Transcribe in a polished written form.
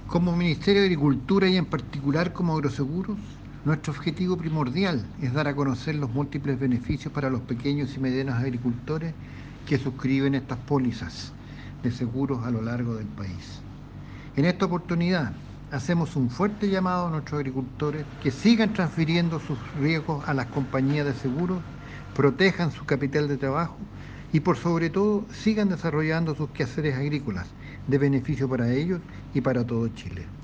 Como Ministerio de Agricultura y en particular como Agroseguros, nuestro objetivo primordial es dar a conocer los múltiples beneficios para los pequeños y medianos agricultores que suscriben estas pólizas de seguros a lo largo del país. En esta oportunidad, hacemos un fuerte llamado a nuestros agricultores que sigan transfiriendo sus riesgos a las compañías de seguros, protejan su capital de trabajo y por sobre todo sigan desarrollando sus quehaceres agrícolas de beneficio para ellos y para todo Chile.